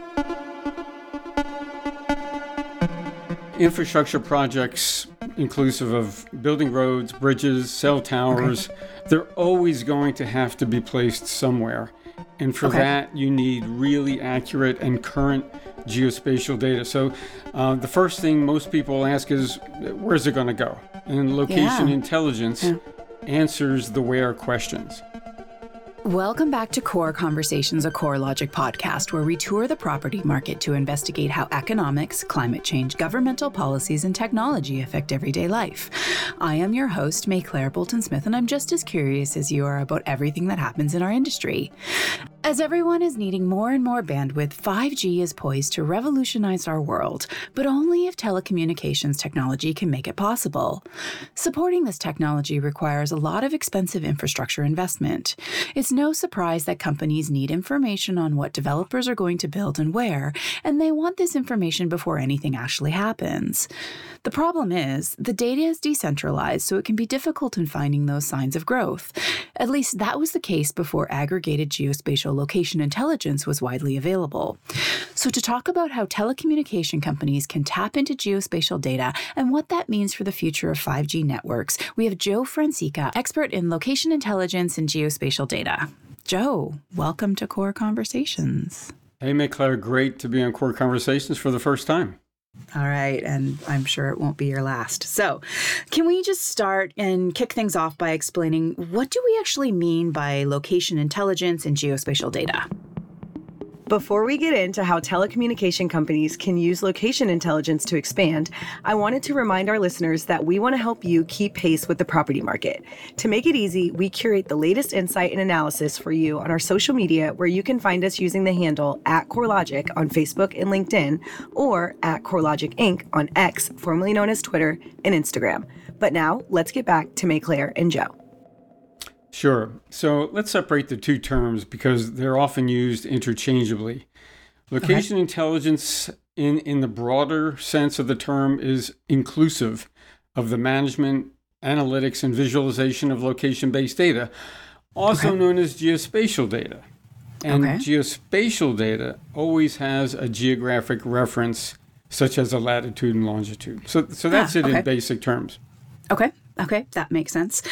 Infrastructure projects, inclusive of building roads, bridges, cell towers, they're always going to have to be placed somewhere. And for that, you need really accurate and current geospatial data. So the first thing most people ask is, where's it going to go? And location intelligence answers the where questions. Welcome back to Core Conversations, a CoreLogic podcast, where we tour the property market to investigate how economics, climate change, governmental policies, and technology affect everyday life. I am your host, Maiclaire Bolton-Smith, and I'm just as curious as you are about everything that happens in our industry. As everyone is needing more and more bandwidth, 5G is poised to revolutionize our world, but only if telecommunications technology can make it possible. Supporting this technology requires a lot of expensive infrastructure investment. It's no surprise that companies need information on what developers are going to build and where, and they want this information before anything actually happens. The problem is, the data is decentralized, so it can be difficult in finding those signs of growth. At least that was the case before aggregated geospatial location intelligence was widely available. So to talk about how telecommunication companies can tap into geospatial data and what that means for the future of 5G networks, we have Joe Francica, expert in location intelligence and geospatial data. Joe, welcome to Core Conversations. Hey, Maiclaire, great to be on Core Conversations for the first time. All right, and I'm sure it won't be your last. So, can we just start and kick things off by explaining what do we actually mean by location intelligence and geospatial data? Before we get into how telecommunication companies can use location intelligence to expand, I wanted to remind our listeners that we want to help you keep pace with the property market. To make it easy, we curate the latest insight and analysis for you on our social media, where you can find us using the handle @CoreLogic on Facebook and LinkedIn, or @CoreLogic Inc. on X, formerly known as Twitter, and Instagram. But now, let's get back to Maiclaire and Joe. Sure. So let's separate the two terms because they're often used interchangeably. Location intelligence in the broader sense of the term is inclusive of the management, analytics, and visualization of location-based data, also known as geospatial data. And geospatial data always has a geographic reference, such as a latitude and longitude. So that's it in basic terms. Okay, that makes sense.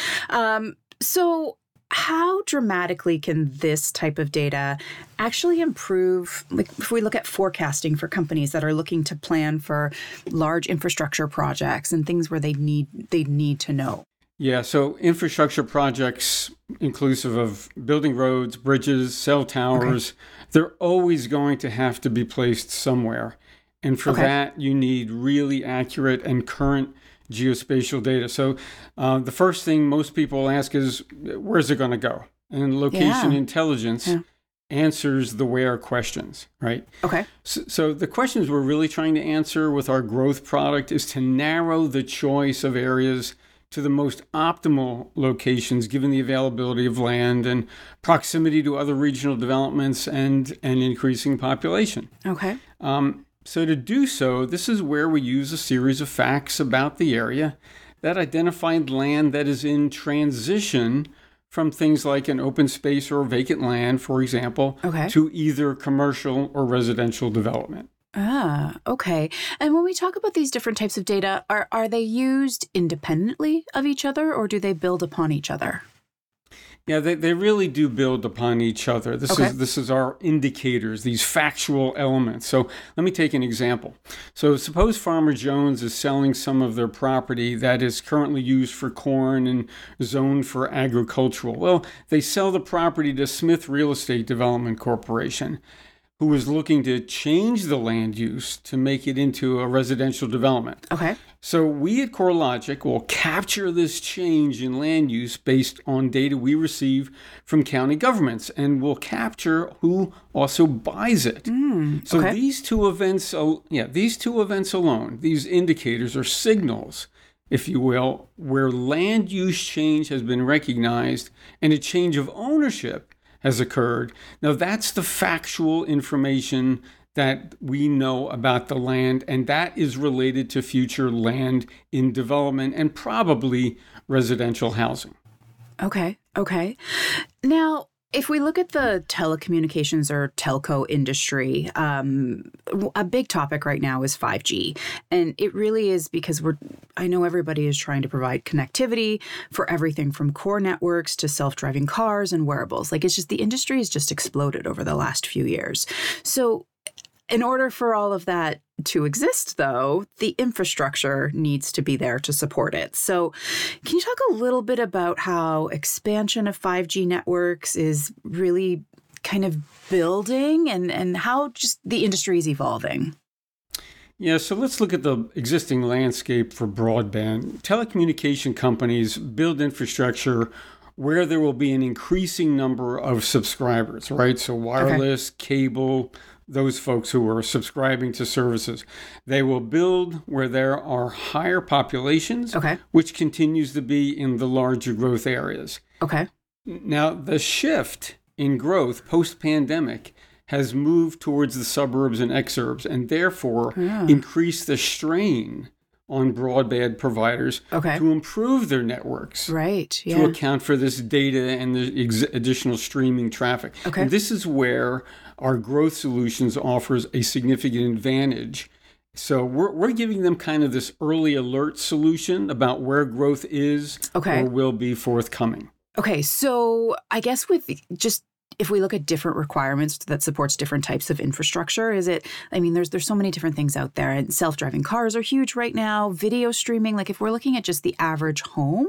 So how dramatically can this type of data actually improve, like if we look at forecasting for companies that are looking to plan for large infrastructure projects and things where they need to know? Yeah, so infrastructure projects, inclusive of building roads, bridges, cell towers, they're always going to have to be placed somewhere. And for that, you need really accurate and current geospatial data. So the first thing most people ask is, where's it going to go? And location intelligence answers the where questions, right? So the questions we're really trying to answer with our growth product is to narrow the choice of areas to the most optimal locations, given the availability of land and proximity to other regional developments and an increasing population. So to do so, this is where we use a series of facts about the area that identify land that is in transition from things like an open space or vacant land, for example, to either commercial or residential development. And when we talk about these different types of data, are they used independently of each other, or do they build upon each other? Yeah, they really do build upon each other. This is our indicators, these factual elements. So let me take an example. So suppose Farmer Jones is selling some of their property that is currently used for corn and zoned for agricultural. Well, they sell the property to Smith Real Estate Development Corporation, who is looking to change the land use to make it into a residential development. So we at CoreLogic will capture this change in land use based on data we receive from county governments, and we'll capture who also buys it. These two events alone, these indicators are signals, if you will, where land use change has been recognized and a change of ownership has occurred. Now, that's the factual information that we know about the land, and that is related to future land in development and probably residential housing. Okay. Now, If we look at the telecommunications or telco industry, a big topic right now is 5G. And it really is because I know everybody is trying to provide connectivity for everything from core networks to self-driving cars and wearables. Like, it's just, the industry has just exploded over the last few years. So in order for all of that to exist, though, the infrastructure needs to be there to support it. So can you talk a little bit about how expansion of 5G networks is really kind of building and how just the industry is evolving? Yeah, so let's look at the existing landscape for broadband. Telecommunication companies build infrastructure where there will be an increasing number of subscribers, right? So wireless, cable, those folks who are subscribing to services. They will build where there are higher populations, which continues to be in the larger growth areas. Now, the shift in growth post-pandemic has moved towards the suburbs and exurbs, and therefore increased the strain on broadband providers to improve their networks, to account for this data and the additional streaming traffic. And this is where our growth solutions offers a significant advantage. So we're giving them kind of this early alert solution about where growth is or will be forthcoming. Okay, so I guess with just, if we look at different requirements that supports different types of infrastructure, there's so many different things out there, and self-driving cars are huge right now, video streaming. Like, if we're looking at just the average home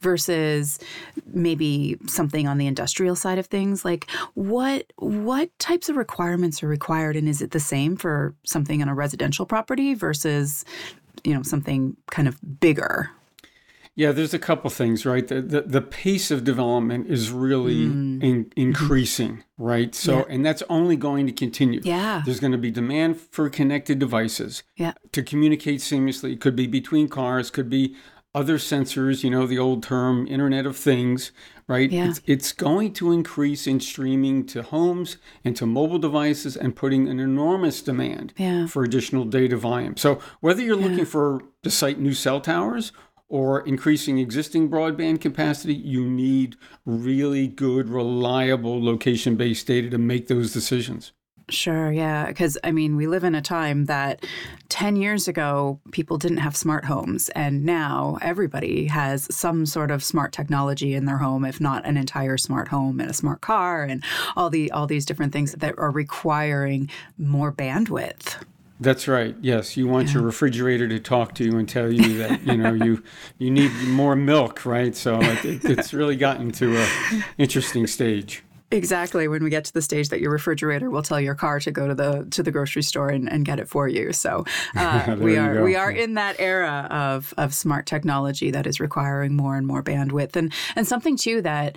versus maybe something on the industrial side of things, like what types of requirements are required, and is it the same for something on a residential property versus, something kind of bigger? Yeah, there's a couple things, right? The pace of development is really increasing, right? So, and that's only going to continue. There's going to be demand for connected devices to communicate seamlessly. It could be between cars, could be other sensors, the old term Internet of Things, right? It's going to increase in streaming to homes and to mobile devices and putting an enormous demand for additional data volume. So whether you're looking to site new cell towers or increasing existing broadband capacity, you need really good, reliable location-based data to make those decisions. Sure, yeah. Because, we live in a time that 10 years ago, people didn't have smart homes. And now everybody has some sort of smart technology in their home, if not an entire smart home and a smart car and all these different things that are requiring more bandwidth. That's right. Yes, you want your refrigerator to talk to you and tell you that you need more milk, right? So it's really gotten to an interesting stage. Exactly. When we get to the stage that your refrigerator will tell your car to go to the grocery store and get it for you. So we are in that era of smart technology that is requiring more and more bandwidth, and something too that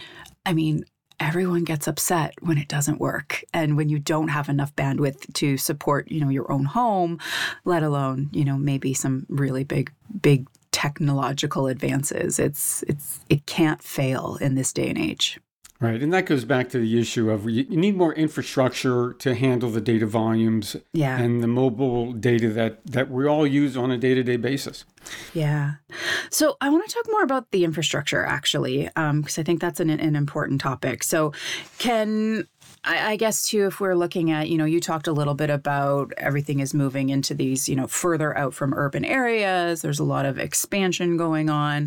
everyone gets upset when it doesn't work, and when you don't have enough bandwidth to support, your own home, let alone, maybe some really big technological advances. It can't fail in this day and age. Right. And that goes back to the issue of you need more infrastructure to handle the data volumes and the mobile data that we all use on a day-to-day basis. Yeah. So I want to talk more about the infrastructure, actually, because I think that's an important topic. So I guess, too, if we're looking at, you talked a little bit about everything is moving into these, further out from urban areas. There's a lot of expansion going on.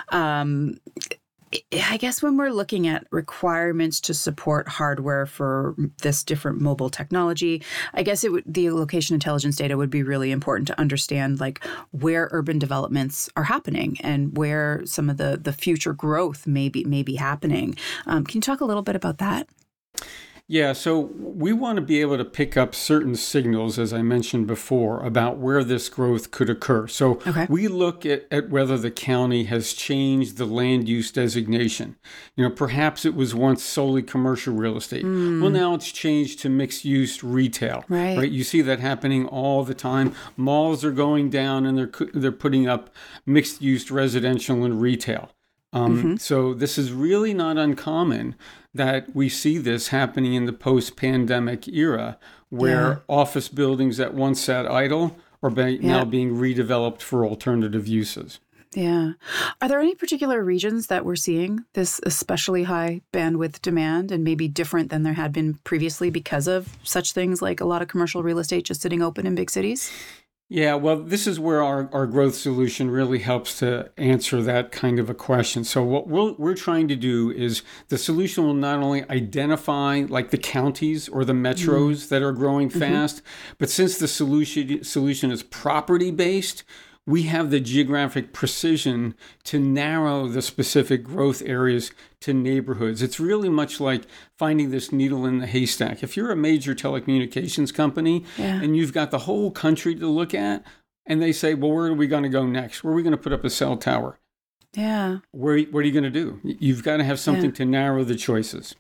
I guess when we're looking at requirements to support hardware for this different mobile technology, I guess the location intelligence data would be really important to understand, like, where urban developments are happening and where some of the future growth may be happening. Can you talk a little bit about that? Yeah, so we want to be able to pick up certain signals, as I mentioned before, about where this growth could occur. So we look at whether the county has changed the land use designation. Perhaps it was once solely commercial real estate. Well, now it's changed to mixed-use retail. Right? You see that happening all the time. Malls are going down and they're putting up mixed-use residential and retail. So this is really not uncommon that we see this happening in the post-pandemic era, where office buildings that once sat idle are now being redeveloped for alternative uses. Yeah. Are there any particular regions that we're seeing this especially high bandwidth demand and maybe different than there had been previously because of such things like a lot of commercial real estate just sitting open in big cities? Yeah, well, this is where our growth solution really helps to answer that kind of a question. So what we're trying to do is the solution will not only identify like the counties or the metros that are growing fast, but since the solution is property based, we have the geographic precision to narrow the specific growth areas to neighborhoods. It's really much like finding this needle in the haystack. If you're a major telecommunications company and you've got the whole country to look at, and they say, well, where are we going to go next? Where are we going to put up a cell tower? Yeah. What are you going to do? You've got to have something to narrow the choices.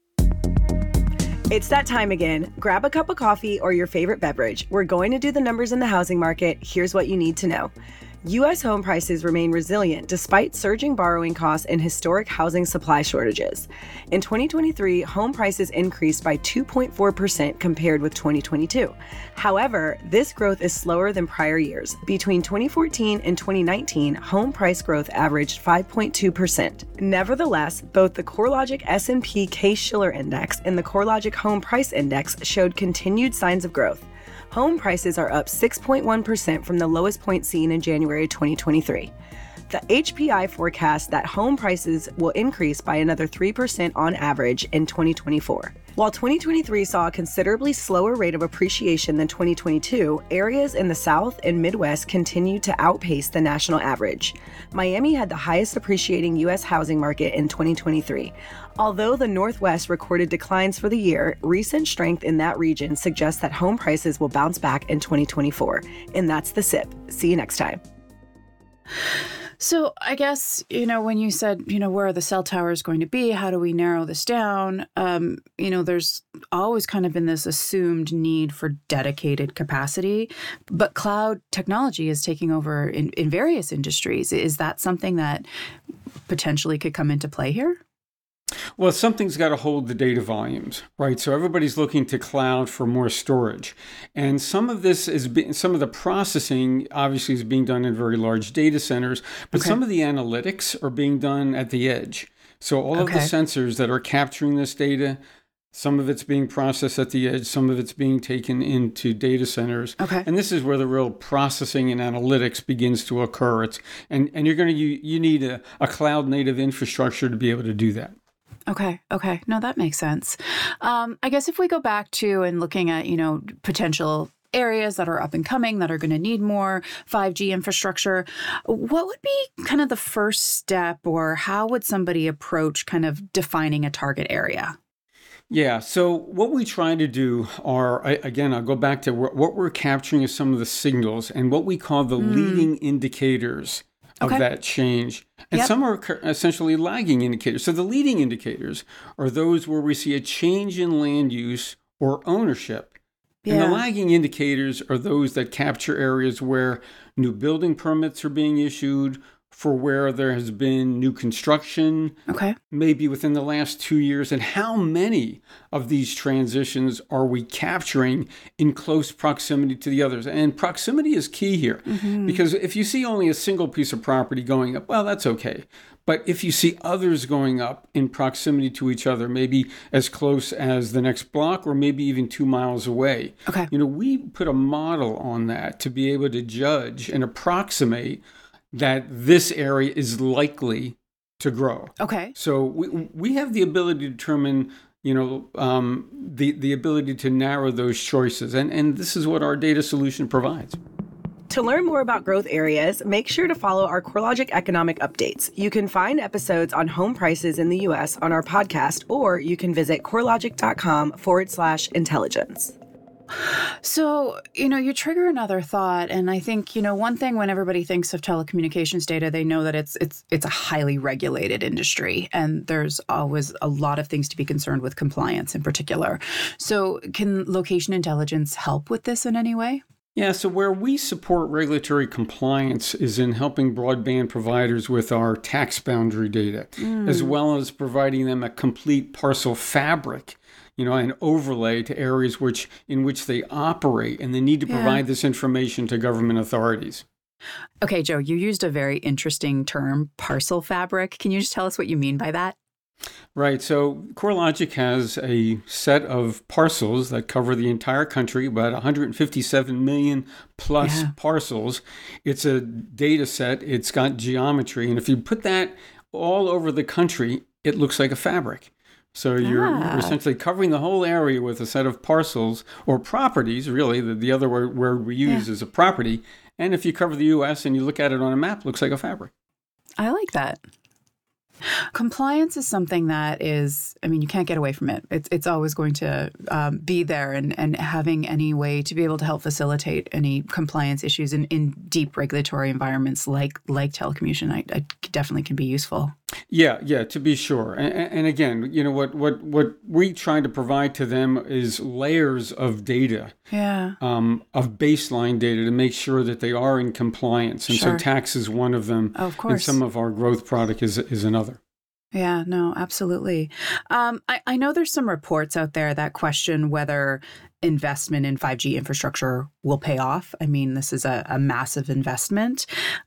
It's that time again. Grab a cup of coffee or your favorite beverage. We're going to do the numbers in the housing market. Here's what you need to know. U.S. home prices remain resilient despite surging borrowing costs and historic housing supply shortages. In 2023, home prices increased by 2.4% compared with 2022. However, this growth is slower than prior years. Between 2014 and 2019, home price growth averaged 5.2%. Nevertheless, both the CoreLogic S&P Case-Shiller Index and the CoreLogic Home Price Index showed continued signs of growth. Home prices are up 6.1% from the lowest point seen in January 2023. The HPI forecasts that home prices will increase by another 3% on average in 2024. While 2023 saw a considerably slower rate of appreciation than 2022, areas in the South and Midwest continued to outpace the national average. Miami had the highest appreciating U.S. housing market in 2023. Although the Northwest recorded declines for the year, recent strength in that region suggests that home prices will bounce back in 2024. And that's the SIP. See you next time. So I guess, when you said, where are the cell towers going to be? How do we narrow this down? There's always kind of been this assumed need for dedicated capacity, but cloud technology is taking over in various industries. Is that something that potentially could come into play here? Well, something's got to hold the data volumes, right? So everybody's looking to cloud for more storage. And some of the processing obviously is being done in very large data centers, but some of the analytics are being done at the edge. So all of the sensors that are capturing this data, some of it's being processed at the edge, some of it's being taken into data centers. And this is where the real processing and analytics begins to occur. And you need a cloud native infrastructure to be able to do that. Okay. No, that makes sense. I guess if we go back to and looking at, potential areas that are up and coming that are going to need more 5G infrastructure, what would be kind of the first step, or how would somebody approach kind of defining a target area? Yeah. So what we try to do are, again, I'll go back to what we're capturing is some of the signals and what we call the leading indicators of that change. And some are essentially lagging indicators. So the leading indicators are those where we see a change in land use or ownership. And the lagging indicators are those that capture areas where new building permits are being issued, for where there has been new construction, maybe within the last 2 years, and how many of these transitions are we capturing in close proximity to the others? And proximity is key here, because if you see only a single piece of property going up, well, that's okay. But if you see others going up in proximity to each other, maybe as close as the next block or maybe even 2 miles away, we put a model on that to be able to judge and approximate that this area is likely to grow. So we have the ability to determine, the ability to narrow those choices. And this is what our data solution provides. To learn more about growth areas, make sure to follow our CoreLogic economic updates. You can find episodes on home prices in the U.S. on our podcast, or you can visit corelogic.com/intelligence. So, you trigger another thought. And I think, one thing when everybody thinks of telecommunications data, they know that it's a highly regulated industry. And there's always a lot of things to be concerned with, compliance in particular. So can location intelligence help with this in any way? Yeah, so where we support regulatory compliance is in helping broadband providers with our tax boundary data, as well as providing them a complete parcel fabric, an overlay to areas in which they operate, and they need to provide this information to government authorities. Okay, Joe, you used a very interesting term, parcel fabric. Can you just tell us what you mean by that? Right. So CoreLogic has a set of parcels that cover the entire country, about 157 million plus parcels. It's a data set. It's got geometry. And if you put that all over the country, it looks like a fabric. So you're essentially covering the whole area with a set of parcels or properties, really. The other word we use is a property. And if you cover the U.S. and you look at it on a map, it looks like a fabric. I like that. Compliance is something that is, I mean, you can't get away from it. It's always going to be there, and having any way to be able to help facilitate any compliance issues in deep regulatory environments like telecommunication, I definitely can be useful. Yeah, to be sure. And again, what we try to provide to them is layers of data, of baseline data to make sure that they are in compliance. And so tax is one of them. Of course. And some of our growth product is another. Yeah, no, absolutely. I know there's some reports out there that question whether investment in 5G infrastructure will pay off. I mean, this is a massive investment.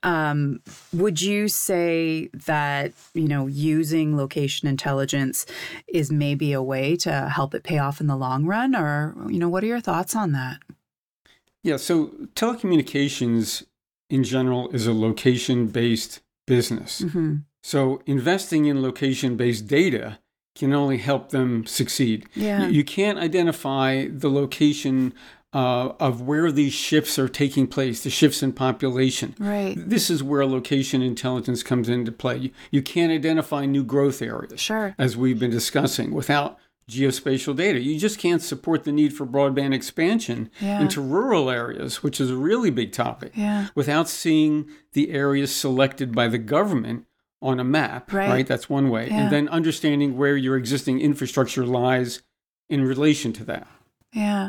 Would you say that, using location intelligence is maybe a way to help it pay off in the long run? Or, what are your thoughts on that? Yeah, so telecommunications in general is a location-based business. Mm-hmm. So investing in location-based data can only help them succeed. Yeah. You can't identify the location of where these shifts are taking place, the shifts in population. Right. This is where location intelligence comes into play. You can't identify new growth areas, as we've been discussing, without geospatial data. You just can't support the need for broadband expansion into rural areas, which is a really big topic, without seeing the areas selected by the government on a map, right? That's one way. And then understanding where your existing infrastructure lies in relation to that. Yeah.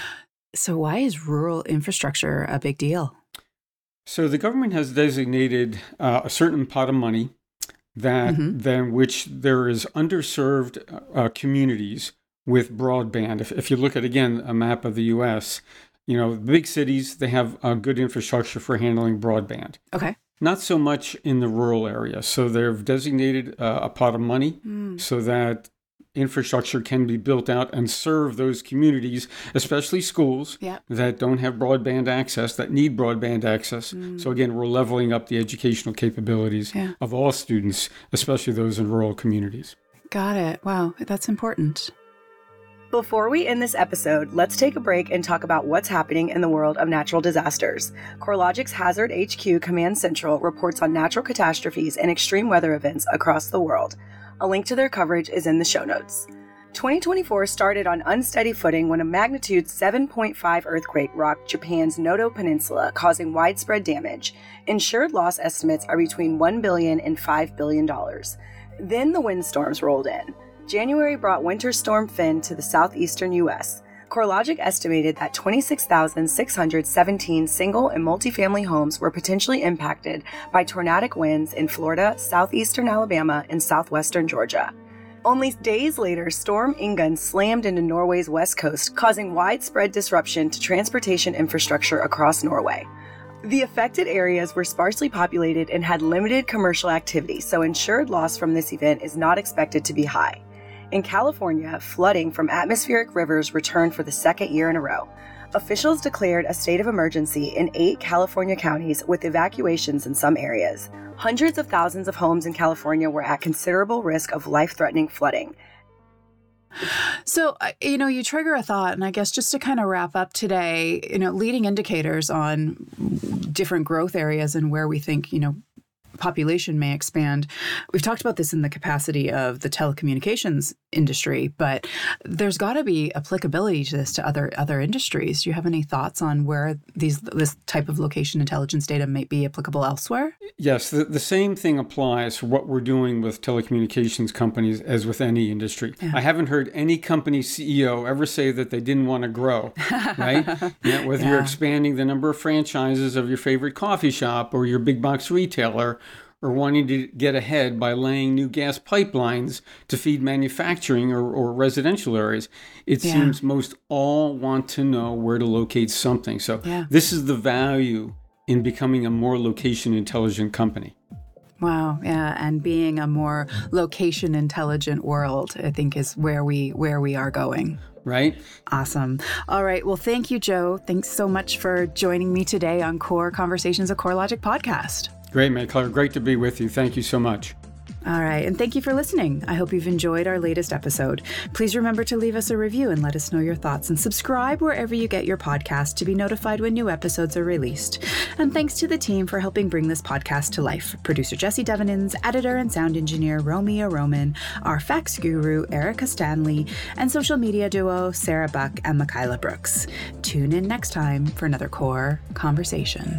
So why is rural infrastructure a big deal? So the government has designated a certain pot of money that then which there is underserved communities with broadband. If you look at, again, a map of the U.S., big cities, they have good infrastructure for handling broadband. Okay. Not so much in the rural area. So they've designated a pot of money so that infrastructure can be built out and serve those communities, especially schools that don't have broadband access, that need broadband access. So again, we're leveling up the educational capabilities of all students, especially those in rural communities. Got it. Wow, that's important. Before we end this episode, let's take a break and talk about what's happening in the world of natural disasters. CoreLogic's Hazard HQ Command Central reports on natural catastrophes and extreme weather events across the world. A link to their coverage is in the show notes. 2024 started on unsteady footing when a magnitude 7.5 earthquake rocked Japan's Noto Peninsula, causing widespread damage. Insured loss estimates are between $1 billion and $5 billion. Then the windstorms rolled in. January brought Winter Storm Finn to the southeastern U.S. CoreLogic estimated that 26,617 single and multifamily homes were potentially impacted by tornadic winds in Florida, southeastern Alabama, and southwestern Georgia. Only days later, Storm Ingunn slammed into Norway's west coast, causing widespread disruption to transportation infrastructure across Norway. The affected areas were sparsely populated and had limited commercial activity, so insured loss from this event is not expected to be high. In California, flooding from atmospheric rivers returned for the second year in a row. Officials declared a state of emergency in 8 California counties with evacuations in some areas. Hundreds of thousands of homes in California were at considerable risk of life-threatening flooding. So, you trigger a thought, and I guess just to kind of wrap up today, leading indicators on different growth areas and where we think, population may expand. We've talked about this in the capacity of the telecommunications industry, but there's got to be applicability to this to other industries. Do you have any thoughts on where this type of location intelligence data might be applicable elsewhere? Yes, the same thing applies for what we're doing with telecommunications companies as with any industry. Yeah. I haven't heard any company CEO ever say that they didn't want to grow, right? Whether you're expanding the number of franchises of your favorite coffee shop or your big box retailer, or wanting to get ahead by laying new gas pipelines to feed manufacturing or residential areas. It seems most all want to know where to locate something. So this is the value in becoming a more location intelligent company. Wow. Yeah. And being a more location intelligent world, I think, is where we are going. Right? Awesome. All right. Well, thank you, Joe. Thanks so much for joining me today on Core Conversations, a CoreLogic podcast. Great, Marie-Claire. Great to be with you. Thank you so much. All right. And thank you for listening. I hope you've enjoyed our latest episode. Please remember to leave us a review and let us know your thoughts, and subscribe wherever you get your podcast to be notified when new episodes are released. And thanks to the team for helping bring this podcast to life. Producer Jesse Devenins, editor and sound engineer Romeo Roman, our fax guru Erica Stanley, and social media duo Sarah Buck and Michaela Brooks. Tune in next time for another Core Conversation.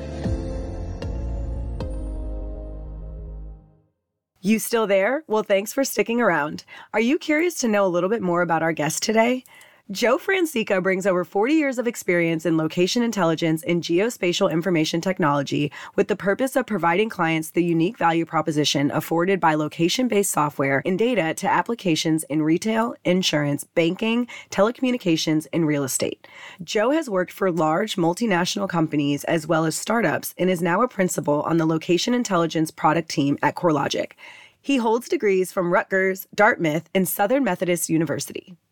You still there? Well, thanks for sticking around. Are you curious to know a little bit more about our guest today? Joe Francica brings over 40 years of experience in location intelligence and geospatial information technology with the purpose of providing clients the unique value proposition afforded by location-based software and data to applications in retail, insurance, banking, telecommunications, and real estate. Joe has worked for large multinational companies as well as startups and is now a principal on the location intelligence product team at CoreLogic. He holds degrees from Rutgers, Dartmouth, and Southern Methodist University.